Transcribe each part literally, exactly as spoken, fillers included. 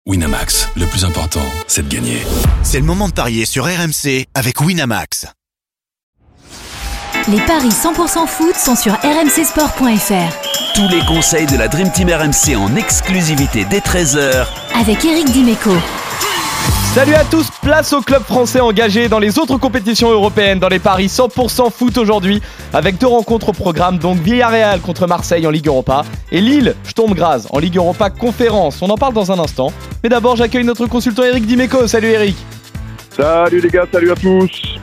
Winamax, le plus important, c'est de gagner. C'est le moment de parier sur R M C avec Winamax. Les paris cent pour cent foot sont sur r m c sport point f r. Tous les conseils de la Dream Team R M C en exclusivité dès treize heures avec Eric Dimeco. Salut à tous, place au club français engagé dans les autres compétitions européennes, dans les paris cent pour cent foot aujourd'hui, avec deux rencontres au programme, donc Villarreal contre Marseille en Ligue Europa et Lille, Sturm Graz en Ligue Europa Conférence. On en parle dans un instant, mais d'abord j'accueille notre consultant Eric Dimeco. Salut Eric. Salut les gars, salut à tous.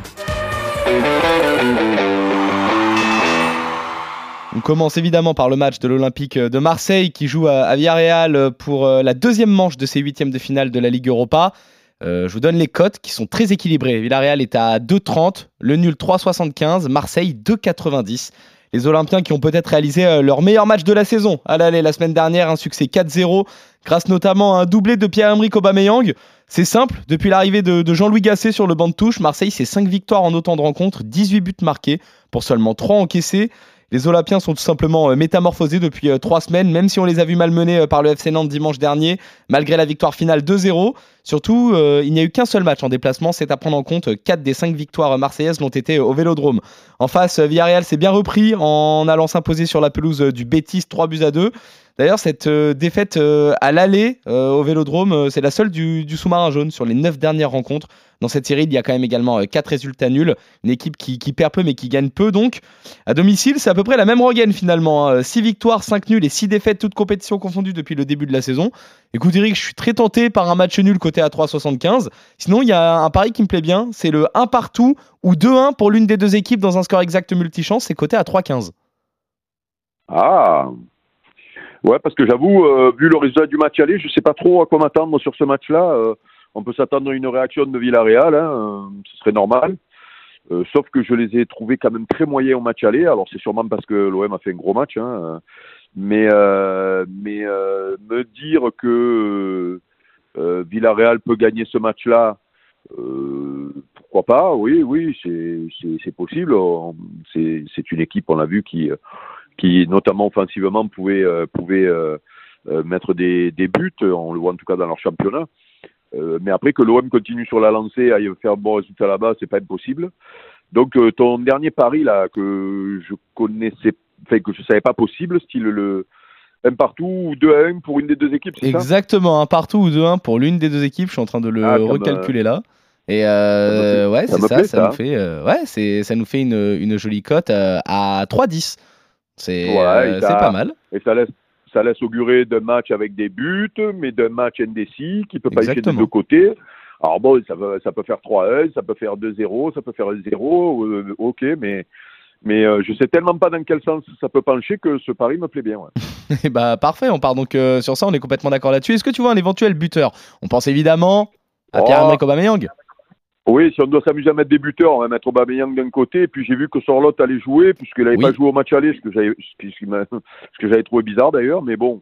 On commence évidemment par le match de l'Olympique de Marseille qui joue à Villarreal pour la deuxième manche de ses huitièmes de finale de la Ligue Europa. Euh, je vous donne les cotes qui sont très équilibrées. Villarreal est à deux trente, le nul trois soixante-quinze, Marseille deux quatre-vingt-dix. Les Olympiens qui ont peut-être réalisé euh, leur meilleur match de la saison à l'aller la semaine dernière, un succès quatre zéro grâce notamment à un doublé de Pierre-Emerick Aubameyang. C'est simple, depuis l'arrivée de, de Jean-Louis Gasset sur le banc de touche, Marseille c'est cinq victoires en autant de rencontres, dix-huit buts marqués pour seulement trois encaissés. Les Olympiens sont tout simplement métamorphosés depuis trois semaines, même si on les a vus malmenés par le F C Nantes dimanche dernier, malgré la victoire finale deux zéro. Surtout, euh, il n'y a eu qu'un seul match en déplacement, c'est à prendre en compte. quatre des cinq victoires marseillaises l'ont été au Vélodrome. En face, Villarreal s'est bien repris en allant s'imposer sur la pelouse du Betis trois buts à deux. D'ailleurs, cette euh, défaite euh, à l'aller euh, au Vélodrome, euh, c'est la seule du, du sous-marin jaune sur les neuf dernières rencontres. Dans cette série, il y a quand même également euh, quatre résultats nuls. Une équipe qui, qui perd peu mais qui gagne peu donc. À domicile, c'est à peu près la même rengaine finalement. Hein. six victoires, cinq nuls et six défaites, toutes compétitions confondues depuis le début de la saison. Écoute Eric, je suis très tenté par un match nul côté à trois soixante-quinze. Sinon, il y a un pari qui me plaît bien, c'est le un partout ou deux un pour l'une des deux équipes dans un score exact multichance. C'est coté à trois quinze. Ah ouais, parce que j'avoue, euh, vu le résultat du match aller, je ne sais pas trop à quoi m'attendre sur ce match-là. Euh, on peut s'attendre à une réaction de Villarreal, hein, euh, ce serait normal. Euh, sauf que je les ai trouvés quand même très moyens au match aller. Alors c'est sûrement parce que l'O M a fait un gros match. Hein, mais euh, mais euh, me dire que euh, Villarreal peut gagner ce match-là, euh, pourquoi pas? Oui, oui, c'est, c'est, c'est possible. C'est, c'est une équipe, on l'a vu, qui... qui notamment offensivement pouvaient, euh, pouvaient euh, euh, mettre des, des buts, on le voit en tout cas dans leur championnat. Euh, mais après que l'O M continue sur la lancée, aille faire un bon résultat là-bas, c'est pas impossible. Donc euh, ton dernier pari là que je connaissais, enfin que je savais pas possible, style le un partout ou deux à un pour une des deux équipes, c'est Exactement, ça? Exactement, un partout ou deux à un pour l'une des deux équipes. Je suis en train de le ah, recalculer là. Et euh, ça ouais, c'est ça, ça, ça nous fait, euh, ouais, c'est, ça nous fait une, une jolie cote euh, à trois dix. C'est, ouais, euh, c'est pas mal. Et ça laisse, ça laisse augurer d'un match avec des buts, mais d'un match indécis qui peut pas échouer des deux côtés. Alors bon, ça peut, ça peut faire trois à un, ça peut faire deux zéro, ça peut faire un zéro, euh, ok, mais, mais euh, je sais tellement pas dans quel sens ça peut pencher que ce pari me plaît bien. Ouais. Et bah parfait, on part donc euh, sur ça, on est complètement d'accord là-dessus. Est-ce que tu vois un éventuel buteur? On pense évidemment à oh. Pierre-Emerick Aubameyang. Oui, si on doit s'amuser à mettre des buteurs, on va mettre Aubameyang d'un côté, et puis j'ai vu que Sorloth allait jouer, puisqu'il n'avait oui. pas joué au match aller, ce que j'avais, ce que j'avais trouvé bizarre d'ailleurs, mais bon,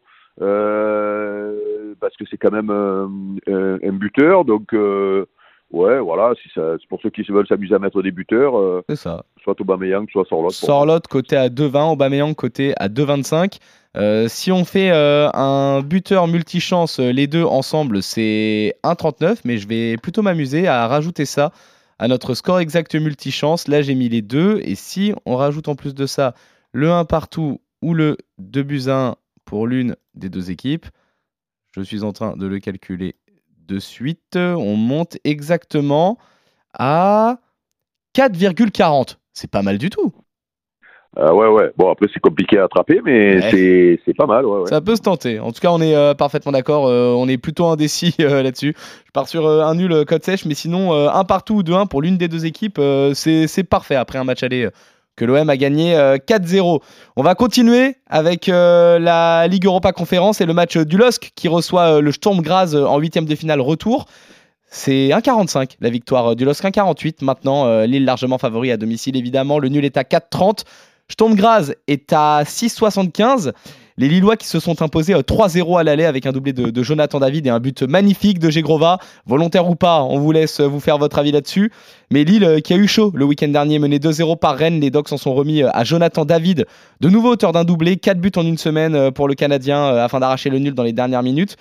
euh, parce que c'est quand même un, un, un buteur, donc euh, ouais, voilà, si ça, c'est pour ceux qui veulent s'amuser à mettre des buteurs, euh, c'est ça. Soit Aubameyang, soit Sorloth. Sorloth côté à deux vingt, Aubameyang côté à deux vingt-cinq. Euh, si on fait euh, un buteur multichance, les deux ensemble, c'est un trente-neuf, mais je vais plutôt m'amuser à rajouter ça à notre score exact multichance. Là, j'ai mis les deux, et si on rajoute en plus de ça le un partout ou le deux buts à un pour l'une des deux équipes, je suis en train de le calculer de suite, on monte exactement à quatre virgule quarante. C'est pas mal du tout. Euh, ouais, ouais. Bon, après, c'est compliqué à attraper, mais ouais. c'est, c'est pas mal. Ouais, ouais. Ça peut se tenter. En tout cas, on est euh, parfaitement d'accord. Euh, on est plutôt indécis euh, là-dessus. Je pars sur euh, un nul euh, cote sèche, mais sinon, euh, un partout ou deux un pour l'une des deux équipes, euh, c'est, c'est parfait après un match aller euh, que l'O M a gagné euh, quatre zéro. On va continuer avec euh, la Ligue Europa Conférence et le match du L O S C qui reçoit euh, le Sturm Graz euh, en huitième de finale retour. C'est un cinquante-cinq la victoire du L O S C, un quarante-huit maintenant. Euh, Lille largement favori à domicile évidemment. Le nul est à quatre trente. Sturm Graz est à six soixante-quinze. Les Lillois qui se sont imposés trois zéro à l'aller avec un doublé de, de Jonathan David et un but magnifique de Gegrova. Volontaire ou pas, on vous laisse vous faire votre avis là-dessus. Mais Lille qui a eu chaud le week-end dernier, mené deux zéro par Rennes. Les Dogs s'en sont remis à Jonathan David, de nouveau auteur d'un doublé. quatre buts en une semaine pour le Canadien afin d'arracher le nul dans les dernières minutes.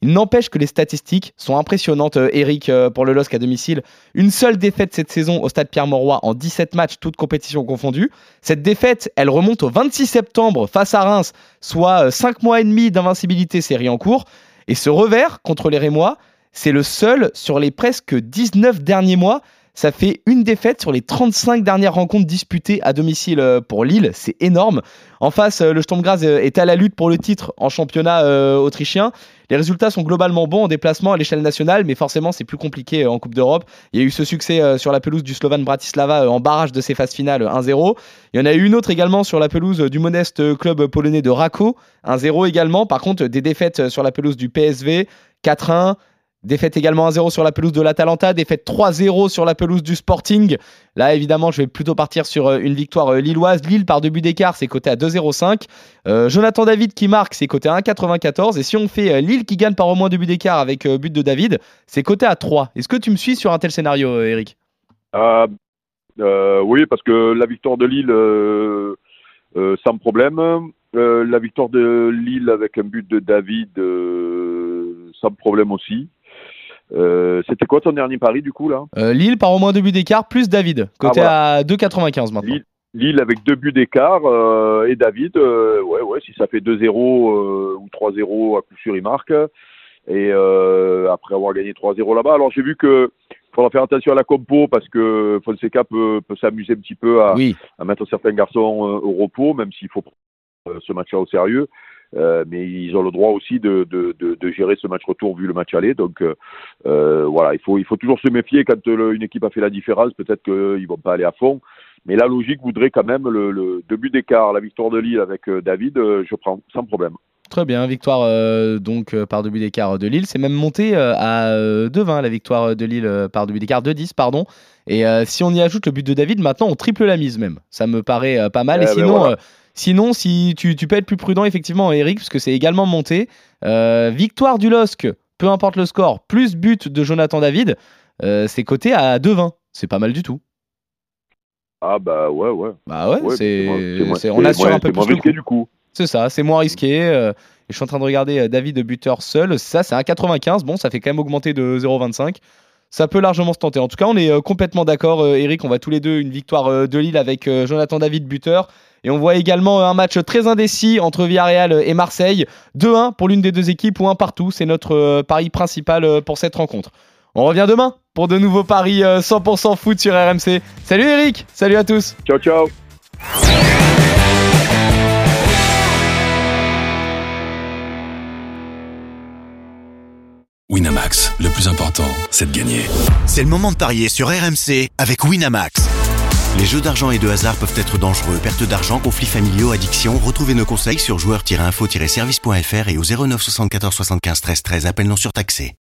Il n'empêche que les statistiques sont impressionnantes, euh, Eric, euh, pour le L O S C à domicile. Une seule défaite cette saison au stade Pierre-Mauroy en dix-sept matchs, toutes compétitions confondues. Cette défaite, elle remonte au vingt-six septembre face à Reims, soit euh, cinq mois et demi d'invincibilité série en cours. Et ce revers contre les Rémois, c'est le seul sur les presque dix-neuf derniers mois. Ça fait une défaite sur les trente-cinq dernières rencontres disputées à domicile pour Lille. C'est énorme. En face, le Sturm Graz est à la lutte pour le titre en championnat euh, autrichien. Les résultats sont globalement bons en déplacement à l'échelle nationale, mais forcément, c'est plus compliqué en Coupe d'Europe. Il y a eu ce succès euh, sur la pelouse du Slovan Bratislava euh, en barrage de ses phases finales un zéro. Il y en a eu une autre également sur la pelouse du modeste club polonais de Rakow, un zéro également. Par contre, des défaites sur la pelouse du P S V, quatre un. Défaite également un zéro sur la pelouse de l'Atalanta, défaite trois zéro sur la pelouse du Sporting. Là, évidemment, je vais plutôt partir sur une victoire lilloise. Lille par deux buts d'écart, c'est coté à deux zéro cinq. Euh, Jonathan David qui marque, c'est coté à un quatre-vingt-quatorze. Et si on fait Lille qui gagne par au moins deux buts d'écart avec euh, but de David, c'est coté à trois. Est-ce que tu me suis sur un tel scénario, Eric ? euh, euh, Oui, parce que la victoire de Lille, euh, euh, sans problème. Euh, la victoire de Lille avec un but de David, euh, sans problème aussi. Euh, c'était quoi ton dernier pari du coup là euh, Lille par au moins deux buts d'écart plus David, côté ah, voilà. à deux quatre-vingt-quinze maintenant. Lille, Lille avec deux buts d'écart euh, et David, euh, ouais, ouais, si ça fait deux zéro euh, ou trois zéro, à coup sûr il marque. Et euh, après avoir gagné trois zéro là-bas, alors j'ai vu que faudra faire attention à la compo parce que Fonseca peut, peut s'amuser un petit peu à, oui. à mettre certains garçons euh, au repos, même s'il faut prendre euh, ce match-là au sérieux. Euh, mais ils ont le droit aussi de, de, de, de gérer ce match retour vu le match aller. Donc euh, voilà, il faut, il faut toujours se méfier quand le, une équipe a fait la différence. Peut-être qu'ils ne vont pas aller à fond. Mais la logique voudrait quand même le, le deux buts d'écart, la victoire de Lille avec euh, David, euh, je prends sans problème. Très bien, victoire euh, donc euh, par deux buts d'écart de Lille. C'est même monté euh, à euh, deux vingt la victoire de Lille euh, par deux buts d'écart, deux dix pardon. Et euh, si on y ajoute le but de David, maintenant on triple la mise même. Ça me paraît euh, pas mal. Euh, Et sinon... Voilà. Euh, Sinon, si tu, tu peux être plus prudent, effectivement, Eric, parce que c'est également monté. Euh, victoire du L O S C, peu importe le score, plus but de Jonathan David, euh, c'est coté à deux vingt. C'est pas mal du tout. Ah bah ouais, ouais. Bah ouais, ouais c'est, c'est, c'est, c'est, on assure ouais, un peu c'est plus moins risqué du coup. C'est ça, c'est moins risqué. Euh, et je suis en train de regarder David buteur seul. Ça, c'est un quatre-vingt-quinze. Bon, ça fait quand même augmenter de zéro virgule vingt-cinq. Ça peut largement se tenter. En tout cas, on est euh, complètement d'accord, euh, Eric. On voit tous les deux une victoire euh, de Lille avec euh, Jonathan David buteur. Et on voit également un match très indécis entre Villarreal et Marseille. deux un pour l'une des deux équipes ou un partout. C'est notre euh, pari principal euh, pour cette rencontre. On revient demain pour de nouveaux paris euh, cent pour cent foot sur R M C. Salut Eric, salut à tous. Ciao, ciao. Winamax, le plus important, c'est de gagner. C'est le moment de parier sur R M C avec Winamax. Les jeux d'argent et de hasard peuvent être dangereux. Perte d'argent, conflits familiaux, addiction. Retrouvez nos conseils sur joueurs tiret info tiret service point f r et au zéro neuf soixante-quatorze soixante-quinze treize treize. Appel non surtaxé.